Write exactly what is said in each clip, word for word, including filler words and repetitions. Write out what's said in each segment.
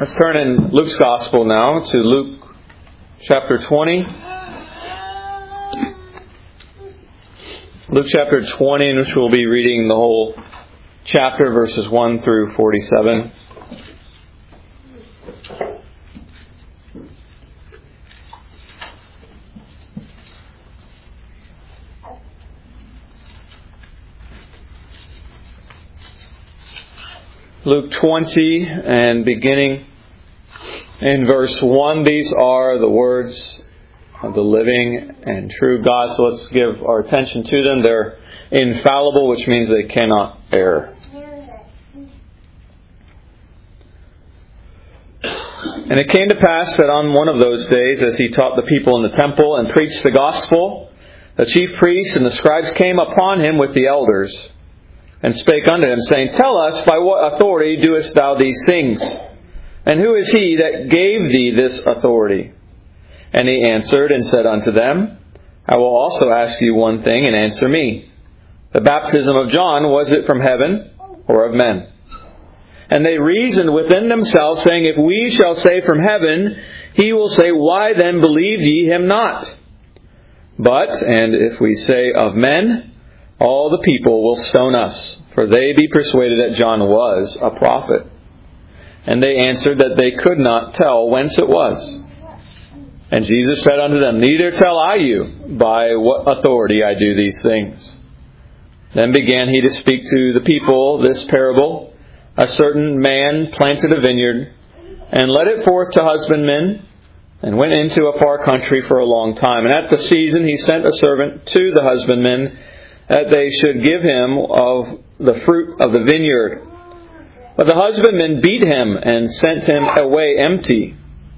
Let's turn in Luke's Gospel now to Luke chapter twenty. Luke chapter twenty, in which we'll be reading the whole chapter, verses one through forty-seven. Luke twenty, and beginning in verse one, these are the words of the living and true God. So let's give our attention to them. They're infallible, which means they cannot err. And it came to pass that on one of those days, as he taught the people in the temple and preached the gospel, the chief priests and the scribes came upon him with the elders, and spake unto him, saying, Tell us, by what authority doest thou these things? And who is he that gave thee this authority? And he answered and said unto them, I will also ask you one thing, and answer me. The baptism of John, was it from heaven or of men? And they reasoned within themselves, saying, If we shall say from heaven, he will say, Why then believed ye him not? But, and if we say of men, all the people will stone us, for they be persuaded that John was a prophet. And they answered that they could not tell whence it was. And Jesus said unto them, Neither tell I you by what authority I do these things. Then began he to speak to the people this parable. A certain man planted a vineyard, and led it forth to husbandmen, and went into a far country for a long time. And at the season he sent a servant to the husbandmen, that they should give him of the fruit of the vineyard. But the husbandmen beat him and sent him away empty.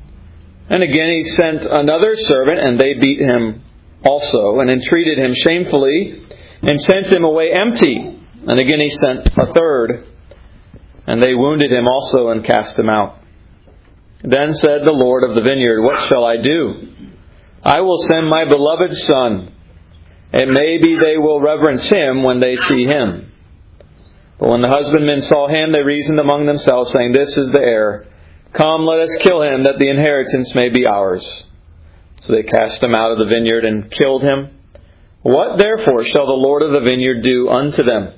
And again he sent another servant, and they beat him also, and entreated him shamefully, and sent him away empty. And again he sent a third, and they wounded him also, and cast him out. Then said the Lord of the vineyard, What shall I do? I will send my beloved son. It may be they will reverence him when they see him. But when the husbandmen saw him, they reasoned among themselves, saying, This is the heir. Come, let us kill him, that the inheritance may be ours. So they cast him out of the vineyard and killed him. What therefore shall the Lord of the vineyard do unto them?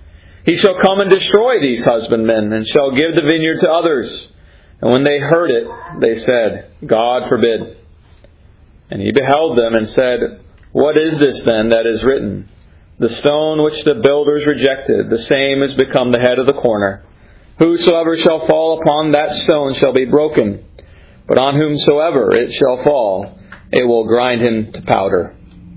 He shall come and destroy these husbandmen, and shall give the vineyard to others. And when they heard it, they said, God forbid. And he beheld them and said, What is this then that is written? The stone which the builders rejected, the same is become the head of the corner. Whosoever shall fall upon that stone shall be broken, but on whomsoever it shall fall, it will grind him to powder.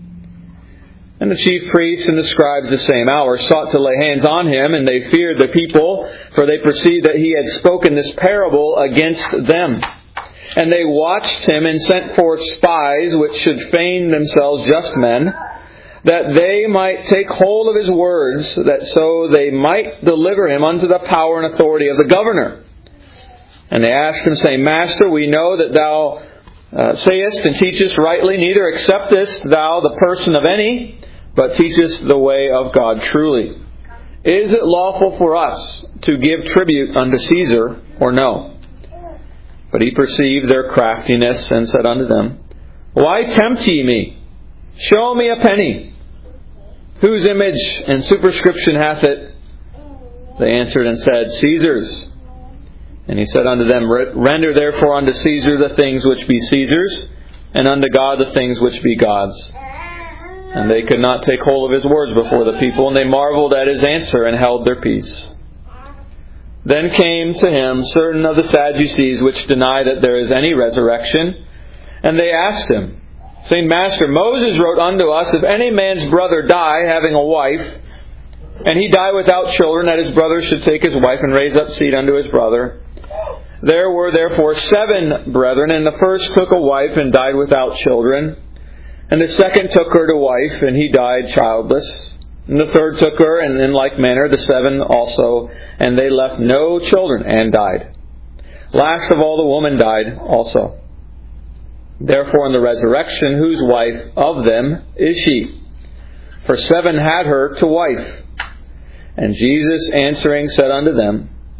And the chief priests and the scribes the same hour sought to lay hands on him, and they feared the people, for they perceived that he had spoken this parable against them. And they watched him and sent forth spies, which should feign themselves just men, that they might take hold of his words, that so they might deliver him unto the power and authority of the governor. And they asked him, saying, Master, we know that thou uh, sayest and teachest rightly, neither acceptest thou the person of any, but teachest the way of God truly. Is it lawful for us to give tribute unto Caesar, or no? But he perceived their craftiness, and said unto them, Why tempt ye me? Show me a penny. Whose image and superscription hath it? They answered and said, Caesar's. And he said unto them, Render therefore unto Caesar the things which be Caesar's, and unto God the things which be God's. And they could not take hold of his words before the people, and they marveled at his answer, and held their peace. Then came to him certain of the Sadducees, which deny that there is any resurrection. And they asked him, saying, Master, Moses wrote unto us, If any man's brother die, having a wife, and he die without children, that his brother should take his wife, and raise up seed unto his brother. There were therefore seven brethren, and the first took a wife, and died without children. And the second took her to wife, and he died childless. And the third took her, and in like manner the seven also, and they left no children, and died. Last of all the woman died also. Therefore in the resurrection, whose wife of them is she? For seven had her to wife. And Jesus answering said unto them,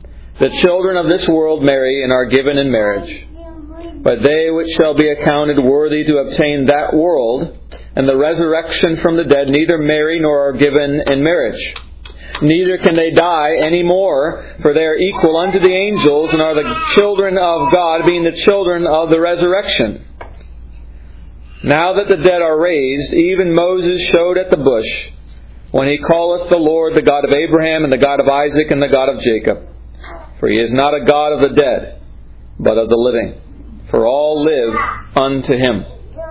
The children of this world marry and are given in marriage. But they which shall be accounted worthy to obtain that world and the resurrection from the dead neither marry nor are given in marriage. Neither can they die any more, for they are equal unto the angels and are the children of God, being the children of the resurrection. Now that the dead are raised, even Moses showed at the bush, when he calleth the Lord the God of Abraham and the God of Isaac and the God of Jacob. For he is not a God of the dead, but of the living. For all live unto him.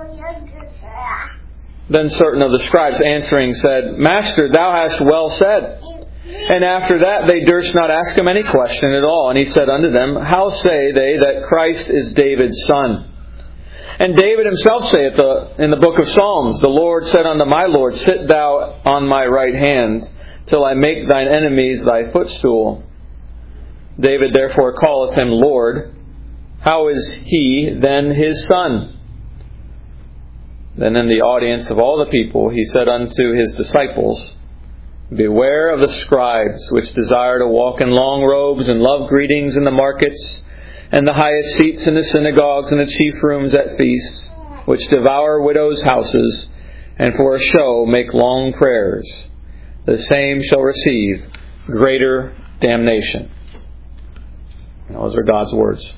Then certain of the scribes answering said, Master, thou hast well said. And after that they durst not ask him any question at all. And he said unto them, How say they that Christ is David's son? And David himself saith in the book of Psalms, The Lord said unto my Lord, Sit thou on my right hand, till I make thine enemies thy footstool. David therefore calleth him Lord. How is he then his son? Then in the audience of all the people he said unto his disciples, Beware of the scribes, which desire to walk in long robes and love greetings in the markets, and the highest seats in the synagogues and the chief rooms at feasts, which devour widows' houses, and for a show make long prayers. The same shall receive greater damnation. Those are God's words.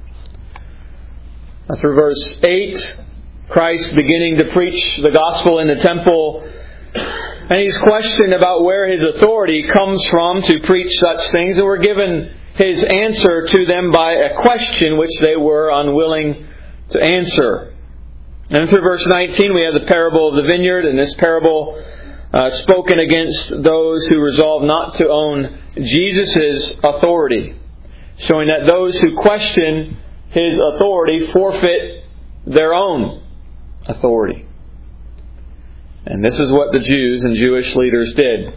Through verse eight, Christ beginning to preach the gospel in the temple, and he's questioned about where his authority comes from to preach such things, and we're given his answer to them by a question which they were unwilling to answer. And through verse nineteen we have the parable of the vineyard, and this parable uh, spoken against those who resolve not to own Jesus' authority, showing that those who question his authority forfeit their own authority. And this is what the Jews and Jewish leaders did.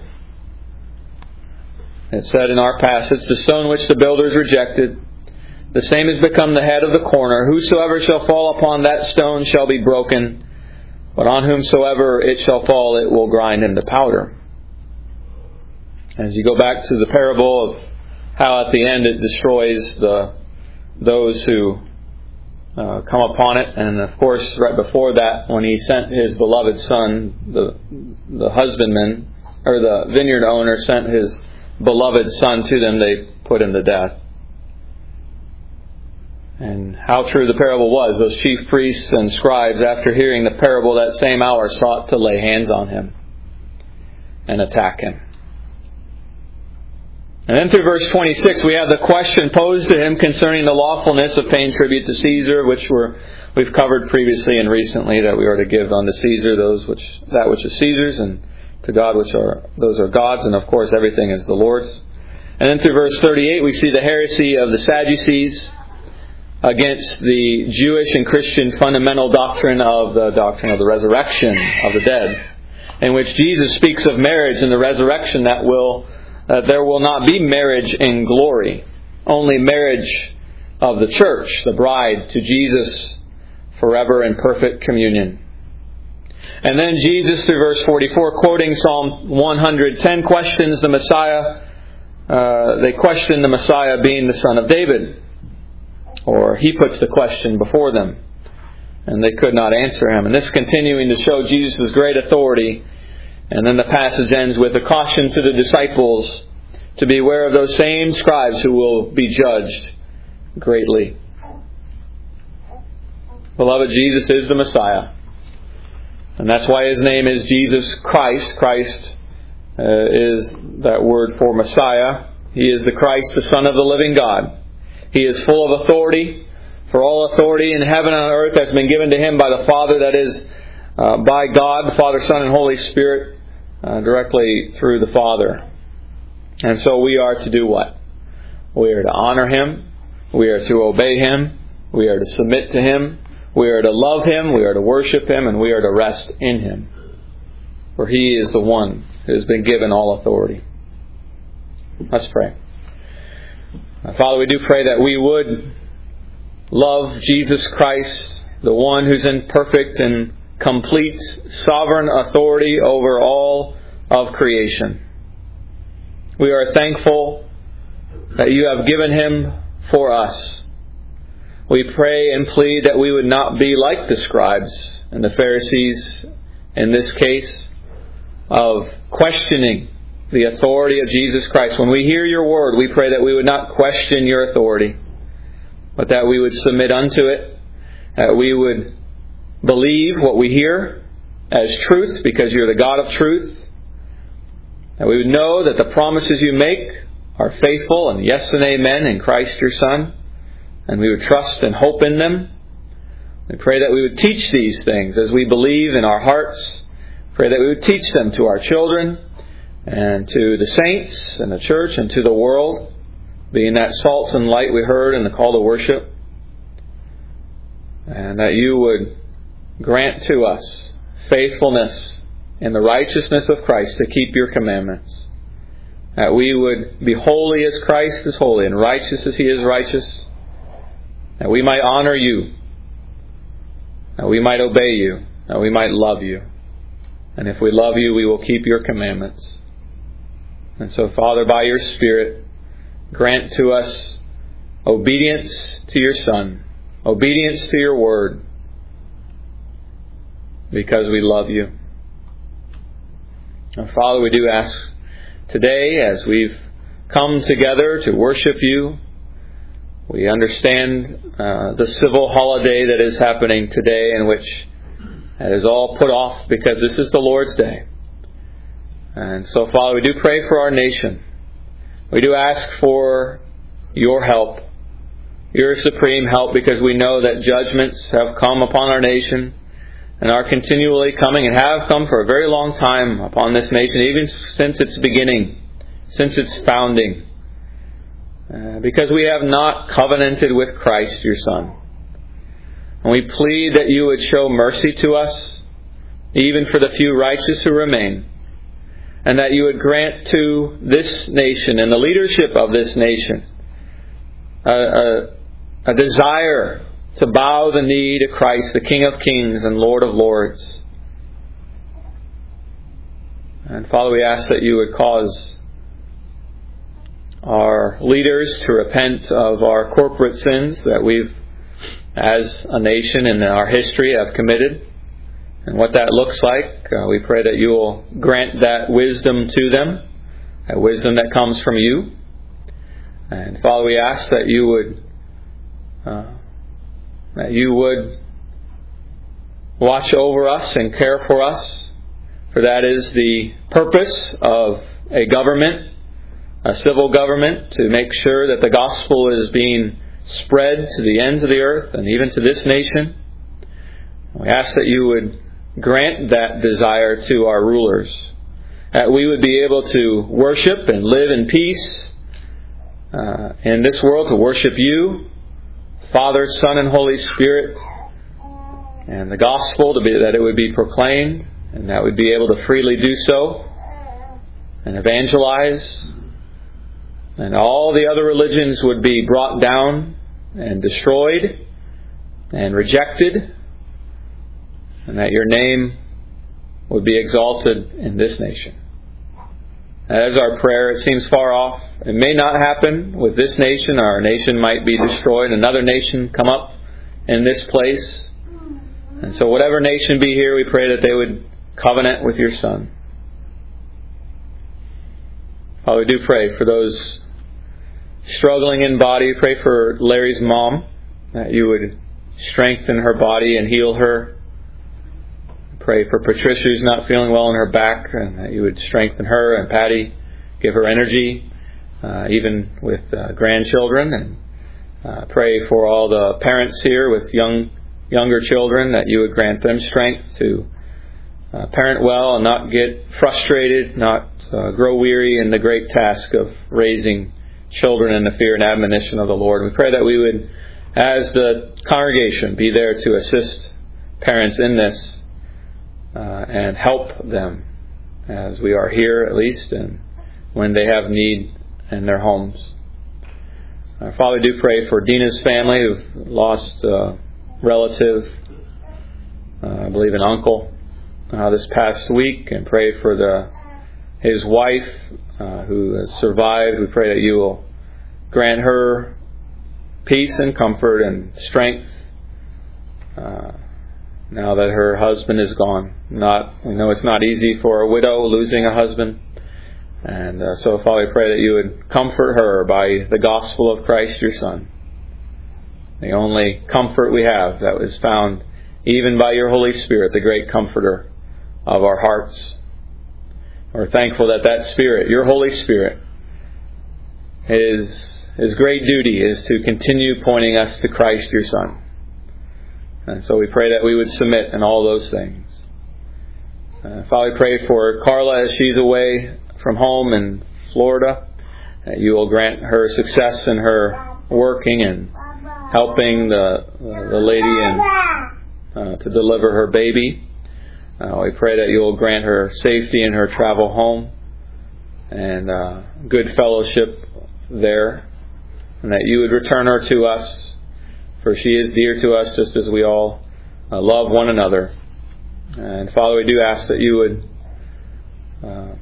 It said in our passage, The stone which the builders rejected, the same has become the head of the corner. Whosoever shall fall upon that stone shall be broken, but on whomsoever it shall fall, it will grind into powder. As you go back to the parable of how at the end it destroys the those who uh, come upon it, and of course right before that, when he sent his beloved son, the the husbandman or the vineyard owner sent his beloved son to them, they put him to death. And how true the parable was. Those chief priests and scribes, after hearing the parable that same hour, sought to lay hands on him and attack him. And then through verse twenty-six, we have the question posed to him concerning the lawfulness of paying tribute to Caesar, which we're, we've covered previously and recently, that we are to give unto Caesar those which that which is Caesar's, and to God which are those are God's, and of course everything is the Lord's. And then through verse thirty-eight, we see the heresy of the Sadducees against the Jewish and Christian fundamental doctrine of the doctrine of the resurrection of the dead, in which Jesus speaks of marriage and the resurrection, that will that there will not be marriage in glory, only marriage of the church, the bride, to Jesus forever in perfect communion. And then Jesus, through verse forty-four, quoting Psalm one ten, questions the Messiah. Uh, they question the Messiah being the son of David. Or he puts the question before them, and they could not answer him. And this continuing to show Jesus' great authority. And then the passage ends with a caution to the disciples to beware of those same scribes who will be judged greatly. Beloved, Jesus is the Messiah. And that's why his name is Jesus Christ. Christ uh, is that word for Messiah. He is the Christ, the Son of the living God. He is full of authority. For all authority in heaven and on earth has been given to him by the Father, that is, uh, by God, the Father, Son, and Holy Spirit, uh, directly through the Father. And so we are to do what? We are to honor him. We are to obey him. We are to submit to him. We are to love him. We are to worship him. And we are to rest in him. For he is the one who has been given all authority. Let's pray. Father, we do pray that we would love Jesus Christ, the one who's in perfect and complete sovereign authority over all of creation. We are thankful that you have given him for us. We pray and plead that we would not be like the scribes and the Pharisees in this case, of questioning the authority of Jesus Christ. When we hear your word, we pray that we would not question your authority, but that we would submit unto it, that we would believe what we hear as truth because you're the God of truth, that we would know that the promises you make are faithful and yes and amen in Christ your Son, and we would trust and hope in them. We pray that we would teach these things as we believe in our hearts. Pray that we would teach them to our children and to the saints and the church and to the world, being that salt and light we heard in the call to worship. And that you would grant to us faithfulness in the righteousness of Christ to keep your commandments. That we would be holy as Christ is holy and righteous as he is righteous. That we might honor you. That we might obey you. That we might love you. And if we love you, we will keep your commandments. And so, Father, by your Spirit, grant to us obedience to your Son, obedience to your word, because we love you. And Father, we do ask today, as we've come together to worship you, we understand uh, the civil holiday that is happening today, in which it is all put off because this is the Lord's day. And so, Father, we do pray for our nation. We do ask for your help, your supreme help, because we know that judgments have come upon our nation and are continually coming and have come for a very long time upon this nation, even since its beginning, since its founding. Uh, because we have not covenanted with Christ, your Son. And we plead that you would show mercy to us, even for the few righteous who remain, and that you would grant to this nation and the leadership of this nation a, a, a desire to bow the knee to Christ, the King of Kings and Lord of Lords. And Father, we ask that you would cause our leaders to repent of our corporate sins that we've, as a nation in our history, have committed. And what that looks like, uh, we pray that you will grant that wisdom to them, that wisdom that comes from you. And Father, we ask that you would uh, that you would watch over us and care for us, for that is the purpose of a government, a civil government, to make sure that the gospel is being spread to the ends of the earth and even to this nation. We ask that you would grant that desire to our rulers, that we would be able to worship and live in peace uh, in this world, to worship you, Father, Son, and Holy Spirit, and the gospel, to be, that it would be proclaimed, and that we'd be able to freely do so and evangelize. And all the other religions would be brought down and destroyed and rejected, and that your name would be exalted in this nation. That is our prayer. It seems far off. It may not happen with this nation. Our nation might be destroyed. Another nation come up in this place. And so whatever nation be here, we pray that they would covenant with your Son. Father, we do pray for those struggling in body. We pray for Larry's mom, that you would strengthen her body and heal her. Pray for Patricia, who's not feeling well in her back, and that you would strengthen her, and Patty, give her energy, uh, even with uh, grandchildren. And uh, pray for all the parents here with young, younger children, that you would grant them strength to uh, parent well and not get frustrated, not uh, grow weary in the great task of raising children in the fear and admonition of the Lord. We pray that we would, as the congregation, be there to assist parents in this uh, and help them, as we are here at least, and when they have need in their homes. Uh, Father, do pray for Dina's family, who've lost a relative, uh, I believe an uncle, uh, this past week, and pray for the his wife uh, who has survived. We pray that you will grant her peace and comfort and strength uh, now that her husband is gone. Not, we know it's not easy for a widow losing a husband. And uh, so, Father, we pray that you would comfort her by the gospel of Christ, your Son. The only comfort we have that was found even by your Holy Spirit, the great comforter of our hearts. We're thankful that that Spirit, your Holy Spirit, his, his great duty is to continue pointing us to Christ, your Son. And so we pray that we would submit in all those things. Uh, Father, we pray for Carla as she's away from home in Florida, that you will grant her success in her working and helping the the lady in, uh, to deliver her baby. Uh, we pray that you will grant her safety in her travel home and uh, good fellowship there, and that you would return her to us, for she is dear to us just as we all uh, love one another. And Father, we do ask that you would uh,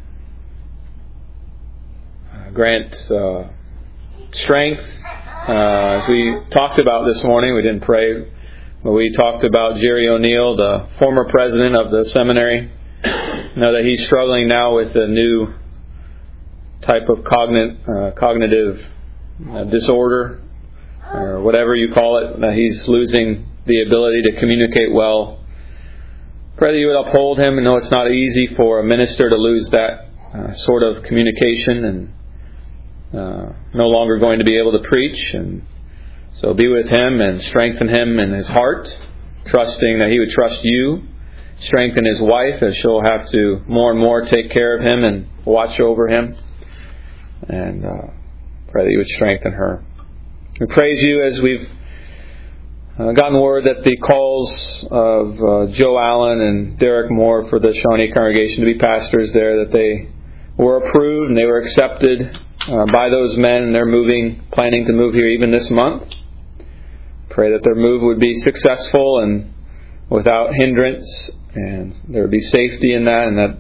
grant uh, strength. Uh, as we talked about this morning, we didn't pray, but we talked about Jerry O'Neill, the former president of the seminary. You know that he's struggling now with a new type of cognit, uh, cognitive uh, disorder, or whatever you call it. That he's losing the ability to communicate well. Pray that you would uphold him. And know it's not easy for a minister to lose that uh, sort of communication and Uh, no longer going to be able to preach. And so be with him and strengthen him in his heart, trusting that he would trust you. Strengthen his wife as she'll have to more and more take care of him and watch over him. And uh, pray that you would strengthen her. We praise you as we've uh, gotten word that the calls of uh, Joe Allen and Derek Moore for the Shawnee congregation to be pastors there, that they were approved and they were accepted Uh, by those men, and they're moving, planning to move here even this month. Pray that their move would be successful and without hindrance, and there would be safety in that, and that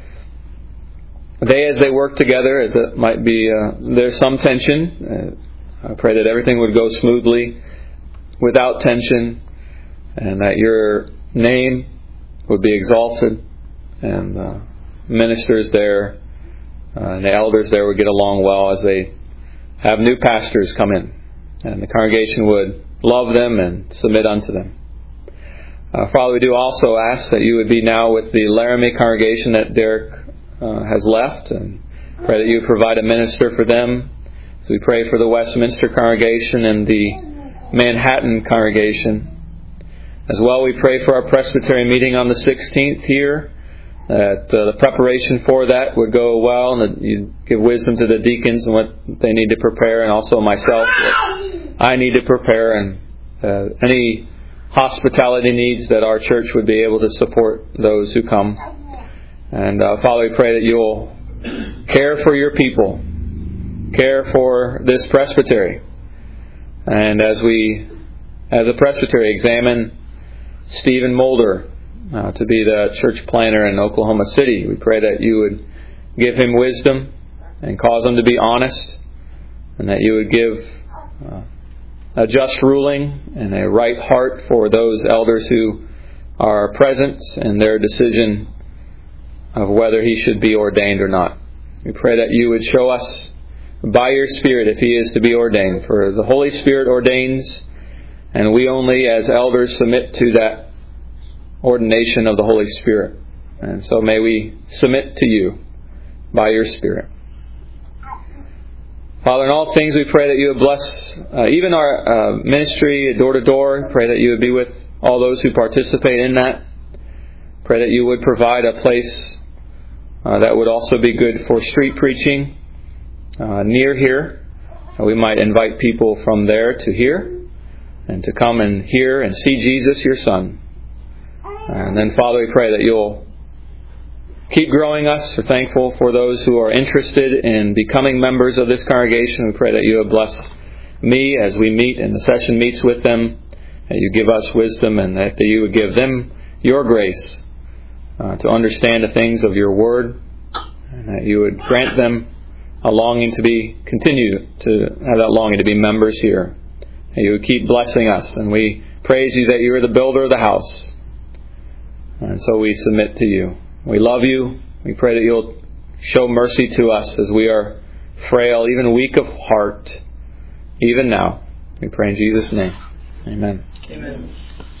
they, as they work together, as it might be, uh, there's some tension. Uh, I pray that everything would go smoothly without tension, and that your name would be exalted, and uh, ministers there Uh, and the elders there would get along well as they have new pastors come in. And the congregation would love them and submit unto them. Uh, Father, we do also ask that you would be now with the Laramie congregation that Derek uh, has left. And pray that you would provide a minister for them. So we pray for the Westminster congregation and the Manhattan congregation. As well, we pray for our Presbyterian meeting on the sixteenth here, that uh, the preparation for that would go well, and that you give wisdom to the deacons and what they need to prepare, and also myself what I need to prepare, and uh, any hospitality needs that our church would be able to support those who come. And uh, Father, we pray that you'll care for your people, care for this presbytery, and as we, as a presbytery, examine Stephen Mulder Uh, to be the church planner in Oklahoma City. We pray that you would give him wisdom and cause him to be honest, and that you would give uh, a just ruling and a right heart for those elders who are present in their decision of whether he should be ordained or not. We pray that you would show us by your Spirit if he is to be ordained, for the Holy Spirit ordains, and we only as elders submit to that ordination of the Holy Spirit. And so may we submit to you by your Spirit. Father, in all things we pray that you would bless uh, even our uh, ministry door to door. Pray that you would be with all those who participate in that. Pray that you would provide a place uh, that would also be good for street preaching uh, near here. We might invite people from there to here and to come and hear and see Jesus, your Son. And then, Father, we pray that you'll keep growing us. We're thankful for those who are interested in becoming members of this congregation. We pray that you would bless me as we meet and the session meets with them, that you give us wisdom, and that you would give them your grace uh, to understand the things of your word, and that you would grant them a longing to be, continue to have that longing to be members here. And you would keep blessing us, and we praise you that you are the builder of the house. And so we submit to you. We love you. We pray that you'll show mercy to us as we are frail, even weak of heart, even now. We pray in Jesus' name. Amen. Amen.